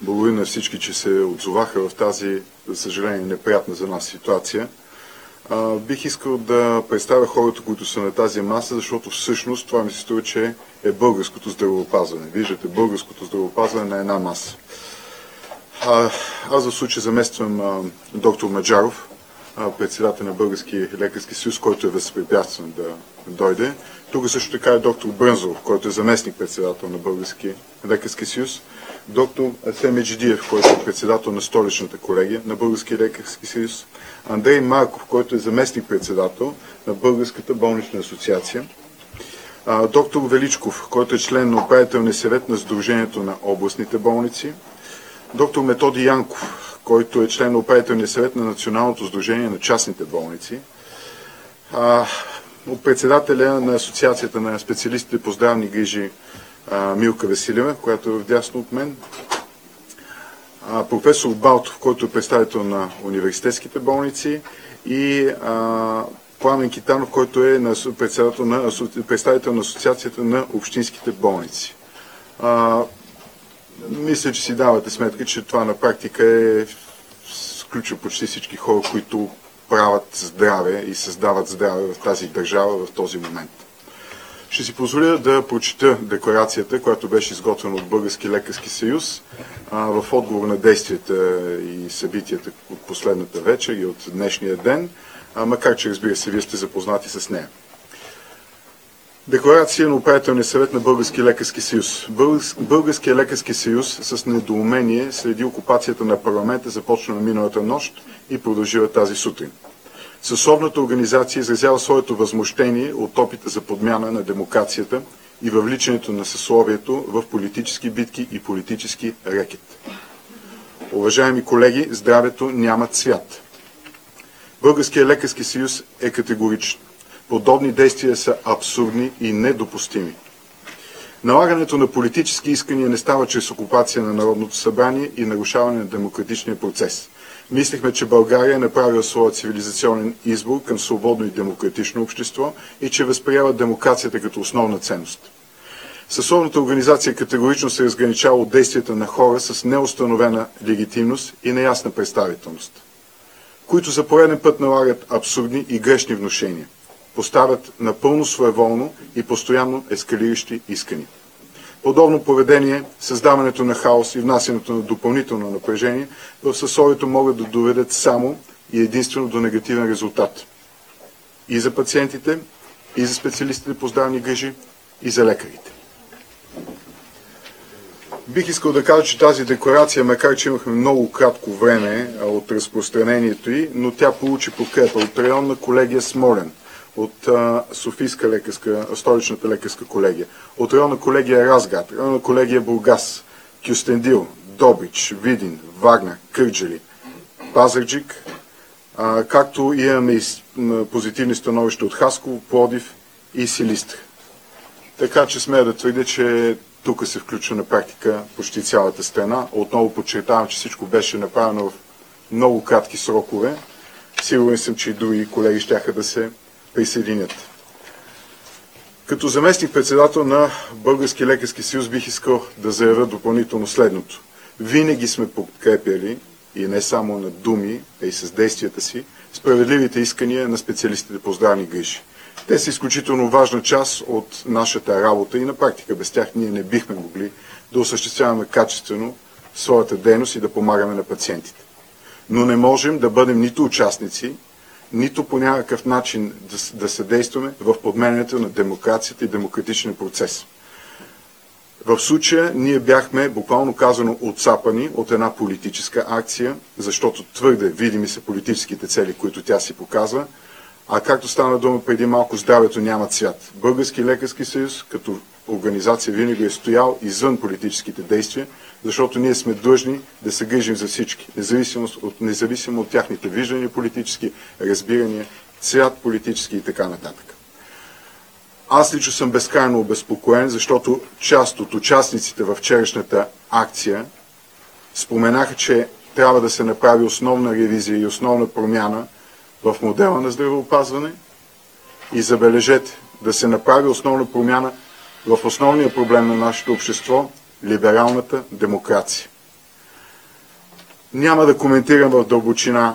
Благодаря на всички, че се отзоваха в тази, за съжаление, неприятна за нас ситуация. Бих искал да представя хората, които са на тази маса, защото всъщност това ми се струва, че е българското здравеопазване. Виждате българското здравеопазване на една маса. Аз в случай замествам доктор Маджаров, председател на Български лекарски съюз, който е възпрепятстван да дойде. Тук също така е доктор Брънзов, който е заместник председател на Български лекарски съюз. Доктор Асем Еджидиев, който е председател на столичната колегия на Български лекарски съюз. Андрей Марков, който е заместник председател на Българската болнична асоциация. Доктор Величков, който е член на управителния съвет на Сдружението на областните болници. Доктор Методи Янков, който е член на управителния съвет на Националното сдружение на частните болници. От председателя на Асоциацията на специалистите по здравни грижи Милка Василева, която е вдясно от мен. Професор Балтов, който е представител на университетските болници, и Пламен Китанов, който е представител на Асоциацията на общинските болници. Мисля, че си давате сметка, че това на практика включва почти всички хора, които правят здраве и създават здраве в тази държава в този момент. Ще си позволя да прочита декларацията, която беше изготвена от Български лекарски съюз в отговор на действията и събитията от последната вечер и от днешния ден, макар че, разбира се, вие сте запознати с нея. Декларация на управителния съвет на Български лекарски съюз. Българския лекарски съюз с недоумение следи окупацията на парламента, започна на миналата нощ и продължила тази сутрин. Съсловната организация изразява своето възмущение от опита за подмяна на демокрацията и въвличането на съсловието в политически битки и политически рекет. Уважаеми колеги, здравето няма цвят. Българският лекарски съюз е категоричен. Подобни действия са абсурдни и недопустими. Налагането на политически искания не става чрез окупация на Народното събрание и нарушаване на демократичния процес. Мислихме, че България е направила своя цивилизационен избор към свободно и демократично общество и че възприема демокрацията като основна ценност. Съсловната организация категорично се разграничава от действията на хора с неустановена легитимност и неясна представителност, които за пореден път налагат абсурдни и грешни внушения, поставят напълно своеволно и постоянно ескалиращи искания. Подобно поведение, създаването на хаос и внасянето на допълнително напрежение в съсловието могат да доведат само и единствено до негативен резултат. И за пациентите, и за специалистите по здравни грижи, и за лекарите. Бих искал да кажа, че тази декларация, макар че имахме много кратко време от разпространението й, но тя получи подкрепа от районна колегия Смолян, от Софийска лекарска, столичната лекарска колегия, от районна колегия Разград, районна колегия Бургас, Кюстендил, Добрич, Видин, Варна, Кърджали, Пазарджик, както имаме и позитивни становища от Хасково, Пловдив и Силистра. Така че смея да твърдя, че тук се включва на практика почти цялата страна. Отново подчертавам, че всичко беше направено в много кратки срокове. Сигурен съм, че и други колеги щяха да се присъединят. Като заместник-председател на Български лекарски съюз бих искал да заявя допълнително следното. Винаги сме подкрепяли, и не само на думи, а и с действията си, справедливите искания на специалистите по здравни грижи. Те са изключително важна част от нашата работа и на практика без тях ние не бихме могли да осъществяваме качествено своята дейност и да помагаме на пациентите. Но не можем да бъдем нито участници, нито по някакъв начин да съдействаме в подменянето на демокрацията и демократичния процес. В случая ние бяхме, буквално казано, отцапани от една политическа акция, защото твърде видими са политическите цели, които тя си показва, а както стана дума преди малко, здравето няма цвят. Български лекарски съюз като организация винаги е стоял извън политическите действия, защото ние сме длъжни да се грижим за всички, независимо от тяхните виждания политически, разбирания, цвят политически и така нататък. Аз лично съм безкрайно обезпокоен, защото част от участниците във вчерашната акция споменаха, че трябва да се направи основна ревизия и основна промяна в модела на здравеопазване и забележете, да се направи основна промяна в основния проблем на нашето общество – либералната демокрация. Няма да коментирам в дълбочина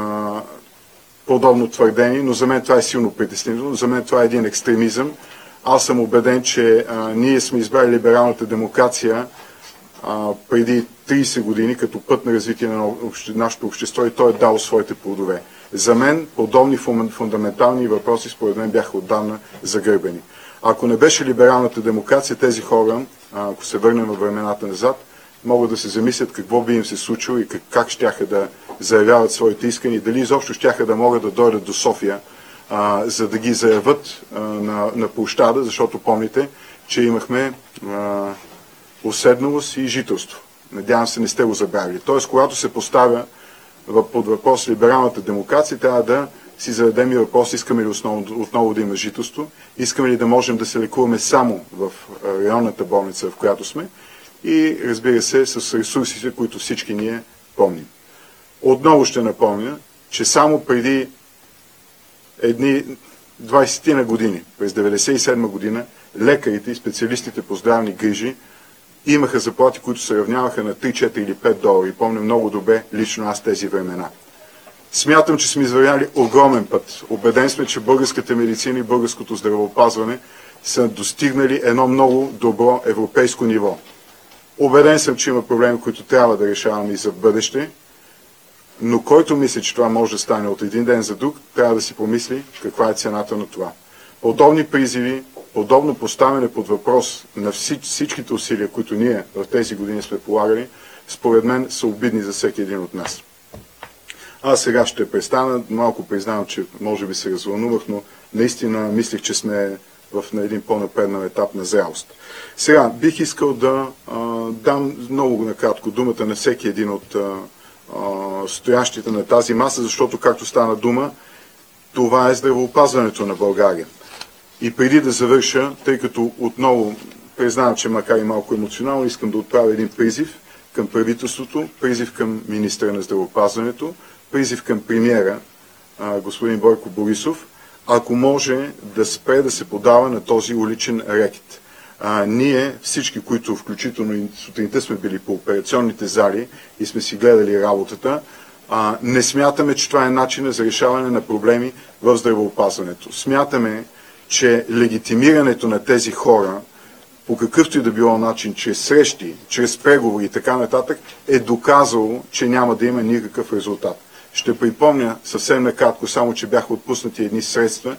подобно твърдение, но за мен това е силно притеснително, за мен това е един екстремизъм. Аз съм убеден, че ние сме избрали либералната демокрация преди 30 години като път на развитие на нашето общество и той е дал своите плодове. За мен подобни фундаментални въпроси според мен бяха отдавна загърбени. Ако не беше либералната демокрация, тези хора, ако се върнем във времената назад, могат да се замислят какво би им се случило и как щяха да заявяват своите искания, дали изобщо щяха да могат да дойдат до София, за да ги заявят на площада, защото помните, че имахме уседналост и жителство. Надявам се, не сте го забравили. Тоест, когато се поставя под въпрос либералната демокрация, трябва да си зададем и въпрос, искаме ли отново да има жителство, искаме ли да можем да се лекуваме само в районната болница, в която сме, и разбира се, с ресурсите, които всички ние помним. Отново ще напомня, че само преди едни 20 на години, през 1997 година, лекарите и специалистите по здравни грижи имаха заплати, които се равняваха на 3, 4 или 5 долари. Помня много добре лично аз тези времена. Смятам, че сме извървяли огромен път. Убеден сме, че българската медицина и българското здравеопазване са достигнали едно много добро европейско ниво. Убеден съм, че има проблеми, които трябва да решаваме и за бъдеще, но който мисли, че това може да стане от един ден за друг, трябва да си помисли каква е цената на това. Подобни призиви, подобно поставяне под въпрос на всичките усилия, които ние в тези години сме полагали, според мен са обидни за всеки един от нас. Аз сега ще престана, малко признавам, че може би се развълнувах, но наистина мислих, че сме на един по-напреднал етап на зрелост. Сега бих искал да дам много накратко думата на всеки един от стоящите на тази маса, защото, както стана дума, това е здравеопазването на България. И преди да завърша, тъй като отново признавам, че макар и малко емоционално, искам да отправя един призив към правителството, призив към министъра на здравеопазването, призив към премиера, господин Бойко Борисов, ако може да спре да се подава на този уличен рекет. Ние, всички, които включително и сутринта сме били по операционните зали и сме си гледали работата, не смятаме, че това е начина за решаване на проблеми в здравеопазването. Смятаме, че легитимирането на тези хора по какъвто и да било начин, чрез срещи, чрез преговори и така нататък, е доказало, че няма да има никакъв резултат. Ще припомня съвсем накратко, само че бяха отпуснати едни средства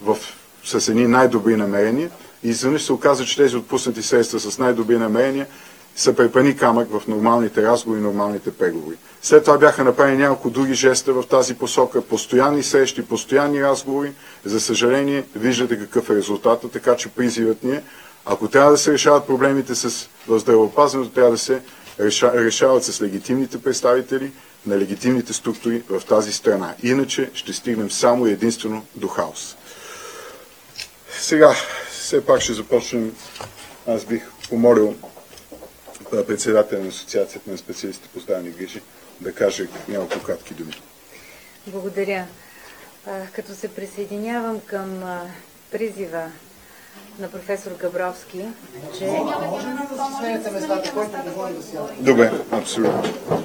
с едни най-добри намерения и изведнъж се оказа, че тези отпуснати средства с най-добри намерения са препани камък в нормалните разговори и нормалните преговори. След това бяха направени няколко други жеста в тази посока, постоянни срещи, постоянни разговори. За съжаление, виждате какъв е резултатът, така че призивът ни е, ако трябва да се решават проблемите в здравеопазването, трябва да се решават с легитимните представители на легитимните структури в тази страна. Иначе ще стигнем само и единствено до хаос. Сега, все пак ще започнем. Аз бих помолил председателя на Асоциацията на специалистите по здравни грижи да каже няколко кратки думи. Благодаря. Като се присъединявам към призива на професор Габровски, че... Може ли да се сменяте местата, който не говори да сяда? Добре, абсолютно.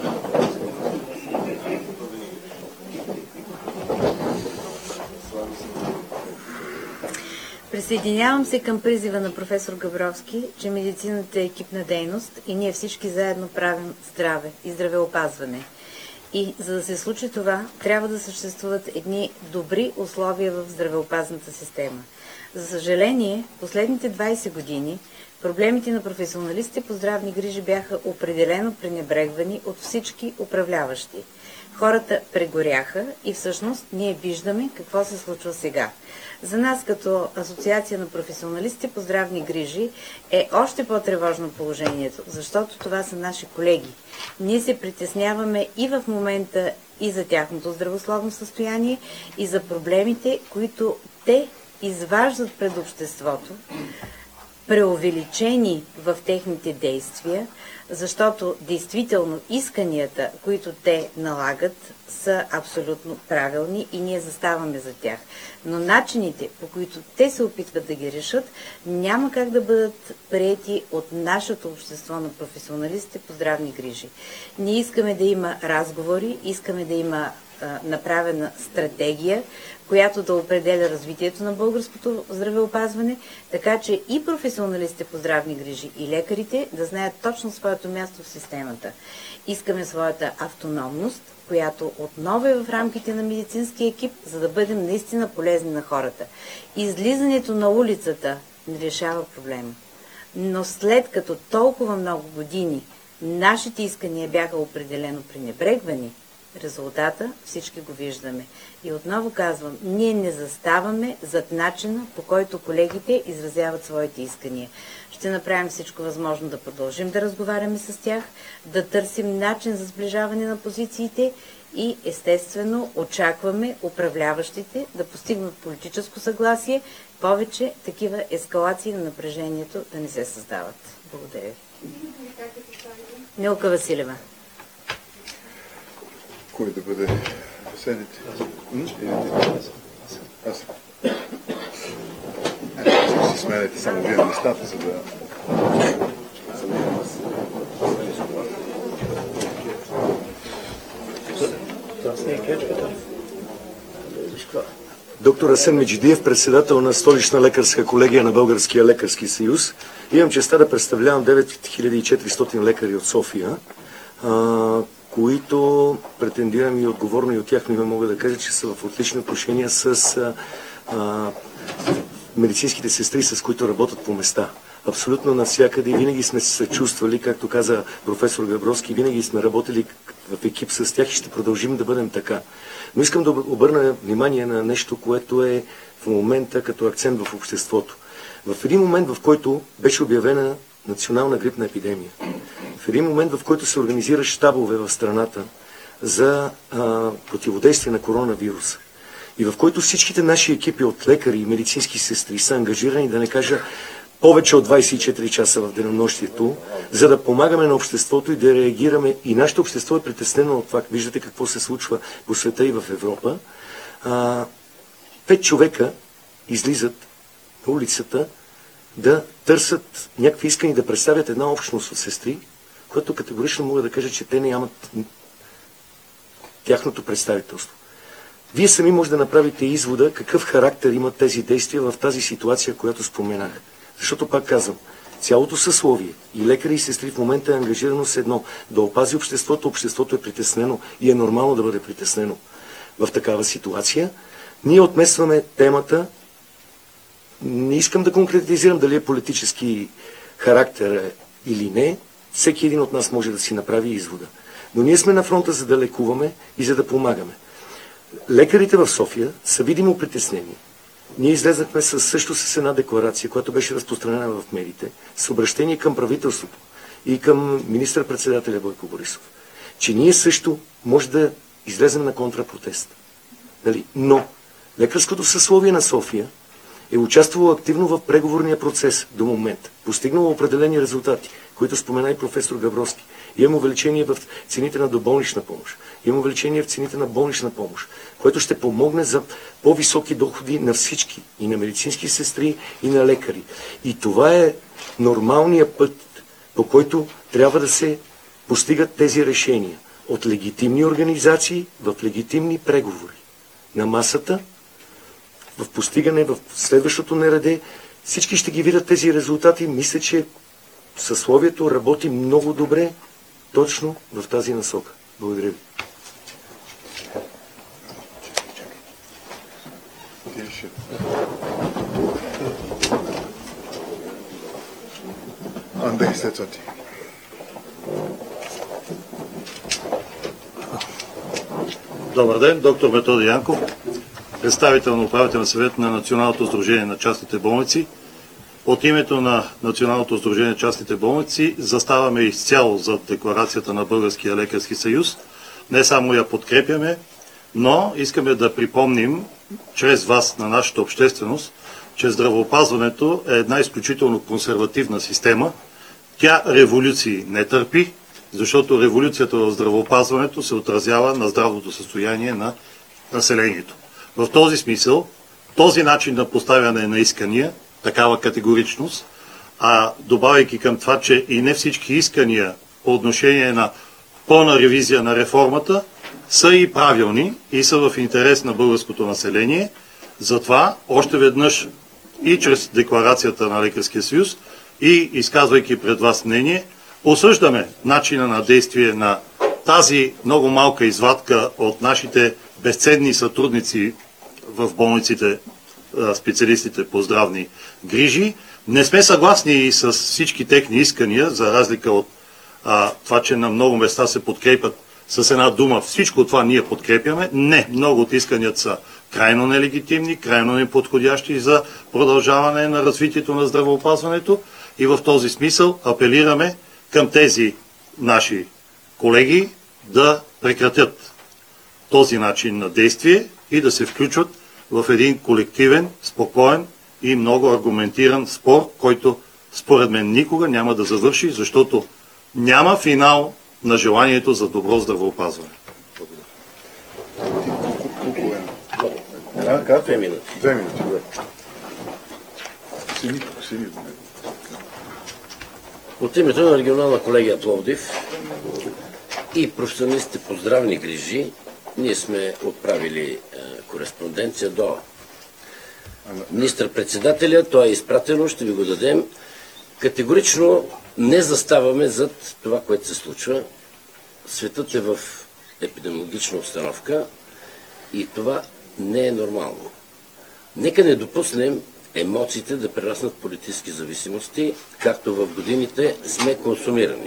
Присъединявам се към призива на професор Габровски, че медицината е екипна дейност и ние всички заедно правим здраве и здравеопазване. И за да се случи това, трябва да съществуват едни добри условия в здравеопазната система. За съжаление, последните 20 години проблемите на професионалистите по здравни грижи бяха определено пренебрегвани от всички управляващи. Хората прегоряха и всъщност ние виждаме какво се случва сега. За нас като Асоциация на професионалистите по здравни грижи е още по-тревожно положението, защото това са наши колеги. Ние се притесняваме и в момента и за тяхното здравословно състояние, и за проблемите, които те изваждат пред обществото, преувеличени в техните действия, защото действително исканията, които те налагат, са абсолютно правилни и ние заставаме за тях. Но начините, по които те се опитват да ги решат, няма как да бъдат приети от нашето общество на професионалистите по здравни грижи. Ние искаме да има разговори, искаме да има направена стратегия, която да определя развитието на българското здравеопазване, така че и професионалистите по здравни грижи и лекарите да знаят точно своето място в системата. Искаме своята автономност, която отново е в рамките на медицинския екип, за да бъдем наистина полезни на хората. Излизането на улицата не решава проблема. Но след като толкова много години нашите искания бяха определено пренебрегвани, резултата всички го виждаме. И отново казвам, ние не заставаме зад начина, по който колегите изразяват своите искания. Ще направим всичко възможно да продължим да разговаряме с тях, да търсим начин за сближаване на позициите и естествено очакваме управляващите да постигнат политическо съгласие, повече такива ескалации на напрежението да не се създават. Благодаря ви. Милка Василева. Кой да бъде последните? Аз. Ще си сменете само вие местата, за да... Доктор Асен Меджидиев, председател на Столична лекарска колегия на Българския лекарски съюз. Имам честа да представлявам 9400 лекари от София, които претендирам и отговорно и от тях име мога да кажа, че са в отлични отношения с медицинските сестри, с които работят по места. Абсолютно навсякъде винаги сме се чувствали, както каза професор Габровски, винаги сме работили в екип с тях и ще продължим да бъдем така. Но искам да обърна внимание на нещо, което е в момента като акцент в обществото. В един момент, в който беше обявена национална грипна епидемия, в един момент, в който се организира щабове в страната за противодействие на коронавируса и в който всичките наши екипи от лекари и медицински сестри са ангажирани, да не кажа повече от 24 часа в денонощието, за да помагаме на обществото и да реагираме. И нашето общество е притеснено от това. Виждате какво се случва по света и в Европа. 5 човека излизат на улицата да търсят някакви искани да представят една общност от сестри, което категорично мога да кажа, че те нямат тяхното представителство. Вие сами може да направите извода какъв характер имат тези действия в тази ситуация, която споменах. Защото пак казвам, цялото съсловие и лекари и сестри в момента е ангажирано с едно да опази обществото. Обществото е притеснено и е нормално да бъде притеснено в такава ситуация. Ние отместваме темата. Не искам да конкретизирам дали е политически характер или не. Всеки един от нас може да си направи извода. Но ние сме на фронта, за да лекуваме и за да помагаме. Лекарите в София са видимо притеснени. Ние излезнахме също с една декларация, която беше разпространена в медиите, с обращение към правителството и към министър-председателя Бойко Борисов, че ние също може да излезем на контрапротест. Нали? Но лекарското съсловие на София е участвало активно в преговорния процес до момента. Постигнало определени резултати, които спомена и професор Габровски. Имам увеличение в цените на доболнична помощ. Имам увеличение в цените на болнична помощ, което ще помогне за по-високи доходи на всички, и на медицински сестри, и на лекари. И това е нормалният път, по който трябва да се постигат тези решения. От легитимни организации в легитимни преговори. На масата, в постигане, в следващото нареде, всички ще ги видят тези резултати. Мисля, че съсловието работи много добре точно в тази насока. Благодаря ви. Андрей, след това ти. Добър ден, доктор Методи Янков, представител на управителен съвет на Националното сдружение на частните болници. От името на Националното сдружение на частните болници заставаме изцяло зад декларацията на Българския лекарски съюз. Не само я подкрепяме, но искаме да припомним чрез вас на нашата общественост, че здравеопазването е една изключително консервативна система, Тя революции не търпи, защото революцията в здравеопазването се отразява на здравното състояние на населението. В този смисъл, този начин на поставяне на искания, такава категоричност, добавяйки към това, че и не всички искания по отношение на пълна ревизия на реформата са и правилни и са в интерес на българското население. Затова още веднъж и чрез декларацията на Лекарския съюз и изказвайки пред вас мнение, осъждаме начина на действие на тази много малка извадка от нашите безценни сътрудници в болниците, специалистите по здравни грижи. Не сме съгласни и с всички техни искания, за разлика от това, че на много места се подкрепят с една дума. Всичко това ние подкрепяме. Не, много от исканията са крайно нелегитимни, крайно неподходящи за продължаване на развитието на здравеопазването и в този смисъл апелираме към тези наши колеги да прекратят този начин на действие и да се включват в един колективен, спокоен и много аргументиран спор, който според мен никога няма да завърши, защото няма финал на желанието за добро здравеопазване. Две минути. 2 минути, да. От името на регионална колегия Пловдив и професионалистите по здравни грижи, ние сме отправили кореспонденция до министър-председателя. Това е изпратено, ще ви го дадем. Категорично не заставаме зад това, което се случва. Светът е в епидемиологична обстановка и това не е нормално. Нека не допуснем емоциите да прераснат политически зависимости, както в годините сме консумирани.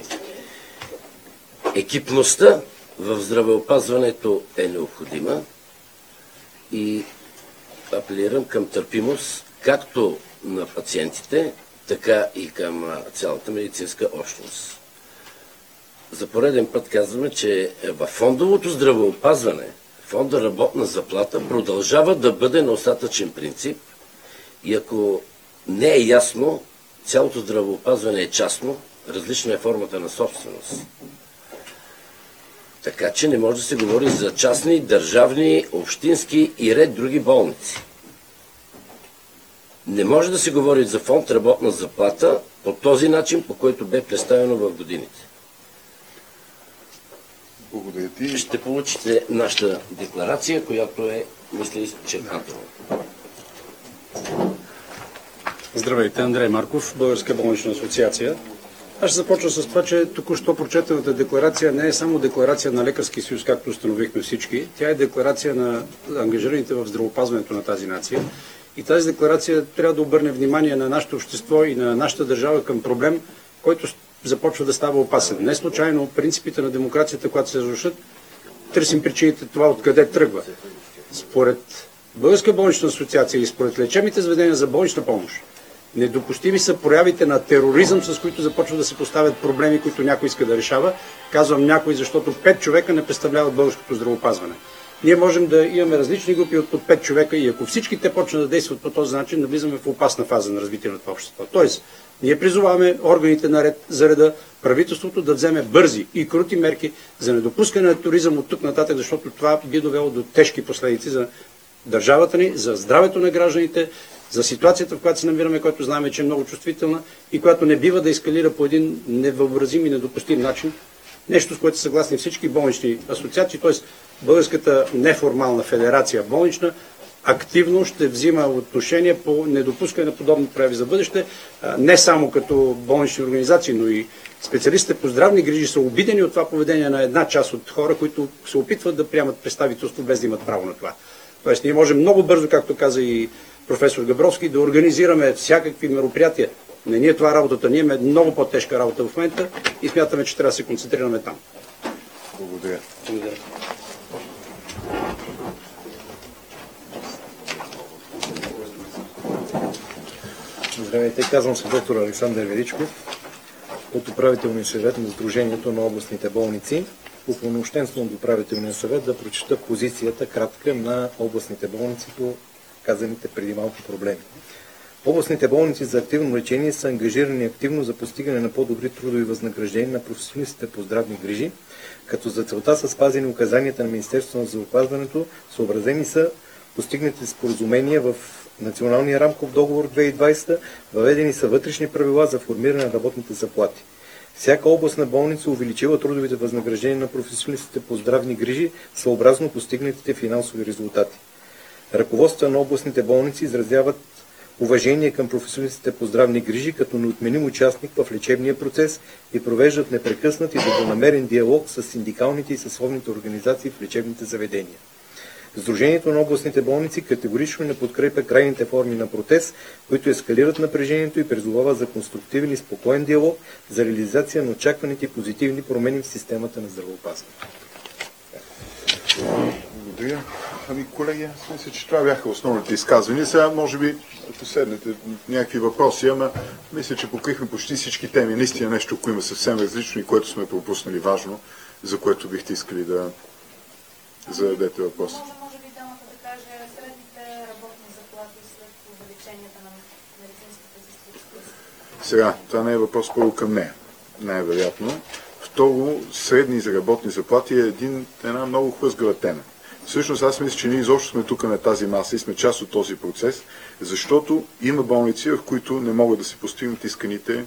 Екипността в здравеопазването е необходима и апелирам към търпимост, както на пациентите, така и към цялата медицинска общност. За пореден път казваме, че във фондовото здравеопазване, фонда работна заплата продължава да бъде на остатъчен принцип и ако не е ясно, цялото здравеопазване е частно, различна е формата на собственост. Така че не може да се говори за частни, държавни, общински и ред други болници. Не може да се говори за фонд работна заплата по този начин, по който бе представено в годините. Благодаря ти. Ще получите нашата декларация, която е, мисля, изчерпателна. Здравейте, Андрей Марков, Българска болнична асоциация. Аз ще започна с това, че току-що прочетената декларация не е само декларация на Лекарски съюз, както установихме всички. Тя е декларация на ангажираните в здравеопазването на тази нация. И тази декларация трябва да обърне внимание на нашето общество и на нашата държава към проблем, който започва да става опасен. Не случайно принципите на демокрацията, когато се разрушат, търсим причините това откъде тръгва. Според Българска болнична асоциация и според лечебните заведения за болнична помощ, недопустими са проявите на тероризъм, с които започват да се поставят проблеми, които някой иска да решава. Казвам някой, защото 5 човека не представляват българското здравеопазване. Ние можем да имаме различни групи от 5 човека и ако всички те почнат да действат по този начин, навлизаме в опасна фаза на развитие на това общество. Тоест, ние призоваваме органите за реда, правителството да вземе бързи и крути мерки за недопускане на туризъм от тук нататък, защото това би довело до тежки последици за държавата ни, за здравето на гражданите, за ситуацията, в която се намираме, която знаем, че е много чувствителна и която не бива да ескалира по един невъобразим и недопустим начин. Нещо, с което са съгласни всички болнични асоциации, т.е. Българската неформална федерация болнична активно ще взима отношение по недопускане на подобни прояви за бъдеще, не само като болнични организации, но и специалистите по здравни грижи са обидени от това поведение на една част от хора, които се опитват да приемат представителство без да имат право на това. Тоест ние можем много бързо, както каза и професор Габровски, да организираме всякакви мероприятия. Не ни е това работата, ние имаме много по-тежка работа в момента и смятаме, че трябва да се концентрираме там. Благодаря. Здравейте, казвам се доктор Александър Величков от управителния съвет на Сдружението на областните болници. Упълномощен съм от управителния съвет да прочета позицията кратка на областните болници по казаните преди малко проблеми. Областните болници за активно лечение са ангажирани активно за постигане на по-добри трудови възнаграждения на професионалистите по здравни грижи, като за целта са спазени указанията на Министерството на здравеопазването, съобразени са постигнати споразумения в Националния рамков договор 2020, въведени са вътрешни правила за формиране на работните заплати. Всяка областна болница увеличила трудовите възнаграждения на професионалистите по здравни грижи, съобразно постигнатите финансови резултати. Ръководствата на областните болници изразяват уважение към професионалистите по здравни грижи като неотменим участник в лечебния процес и провеждат непрекъснат и добронамерен диалог с синдикалните и съсловните организации в лечебните заведения. Сдружението на областните болници категорично не подкрепя крайните форми на протест, които ескалират напрежението и призовава за конструктивен и спокоен диалог за реализация на очакваните позитивни промени в системата на здравеопазването. Благодаря. Колеги, аз мисля, че това бяха основните изказвания. Сега, може би, ако седнете някакви въпроси, ама мисля, че покрихме почти всички теми. Наистина нещо, ако има съвсем различно и което сме пропуснали важно, за което бихте искали да зададете въпрос. Може би дамата да каже средните работни заплати след увеличенията на медицинските сестри. Сега, това не е въпрос първо към нея, най-вероятно. Второ, средни за работни заплати е една много хлъзгава тема. Всъщност аз мисля, че ние изобщо сме тук на тази маса и сме част от този процес, защото има болници, в които не могат да се постигнат исканите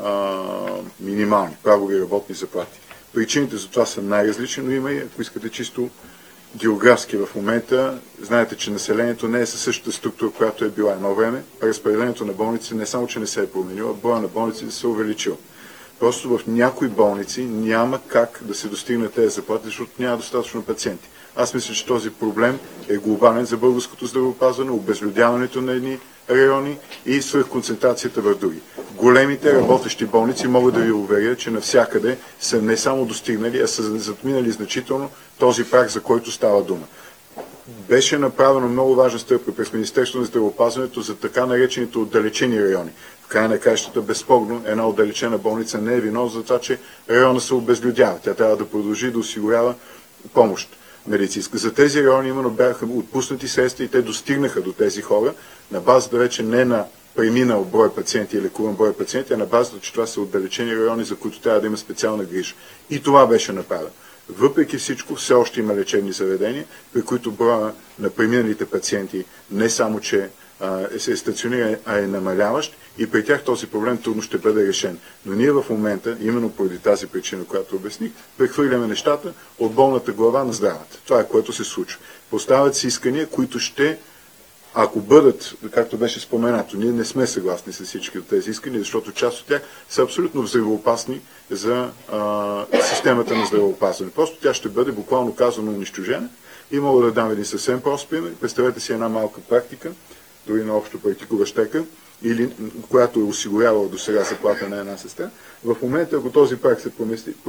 минимални прагови работни заплати. Причините за това са най-различни, но има и, ако искате чисто географски в момента, знаете, че населението не е със същата структура, която е била едно време. Разпределението на болници не само, че не се е променило, а броя на болниците се е увеличил. Просто в някои болници няма как да се достигне тези заплати, защото няма достатъчно пациенти. Аз мисля, че този проблем е глобален за българското здравеопазване, обезлюдяването на едни райони и свръхконцентрацията в други. Големите работещи болници могат да ви уверя, че навсякъде са не само достигнали, а са затминали значително този праг, за който става дума. Беше направено много важна стъпка през Министерството на здравеопазването за така наречените отдалечени райони. В края на краищата, безспорно, една отдалечена болница не е виновна за това, че района се обезлюдява. Тя трябва да продължи да осигурява помощ медицинска. За тези райони именно бяха отпуснати средства и те достигнаха до тези хора на базата вече не на преминал брой пациенти и лекуван брой пациенти, а на базата, че това са отдалечени райони, за които трябва да има специална грижа. И това беше направено. Въпреки всичко, все още има лечебни заведения, при които броя на преминалите пациенти не само, че се стационира, а е намаляващ и при тях този проблем трудно ще бъде решен. Но ние в момента, именно поради тази причина, която обясних, прехвърляме нещата от болната глава на здравата. Това е което се случва. Поставят се искания, които ще, ако бъдат, както беше споменато, ние не сме съгласни с всички от тези искания, защото част от тях са абсолютно взривоопасни за системата на здравеопазване. Просто тя ще бъде буквално казано унищожена и мога да дам един съвсем прост пример. Представете си една малка практика, дори на общо практикуващ лекар, или която е осигурявала до сега заплата на една сестра. В момента, ако този прак се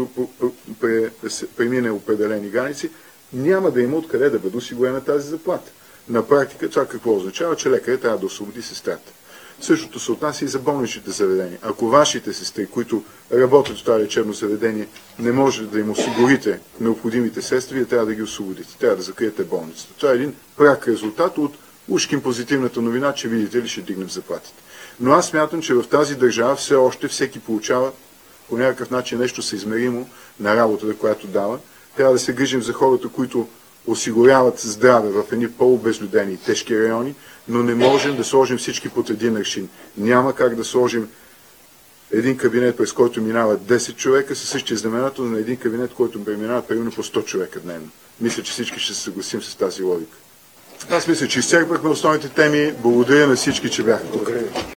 премине определени граници, няма да има откъде да бъде осигурена тази заплата. На практика това какво означава? Че лекарят трябва да освободи сестрата. Същото се отнася и за болничните заведения. Ако вашите сестри, които работят в това лечебно заведение, не може да им осигурите необходимите средства, вие трябва да ги освободите. Трябва да закриете болницата. Това е един пряк резултат от ушким позитивната новина, че видите ли ще дигнем заплатите. Но аз смятам, че в тази държава все още всеки получава по някакъв начин нещо съизмеримо на работата, която дава. Трябва да се грижим за хората, които осигуряват здраве в едни по-обезлюдени и тежки райони, но не можем да сложим всички под един аршин. Няма как да сложим един кабинет, през който минават 10 човека, със същия знаменател на един кабинет, който преминава примерно по 100 човека дневно. Мисля, че всички ще се съгласим с тази логика. Аз мисля, че изчерпахме основните теми. Благодаря на всички, че бяха тук.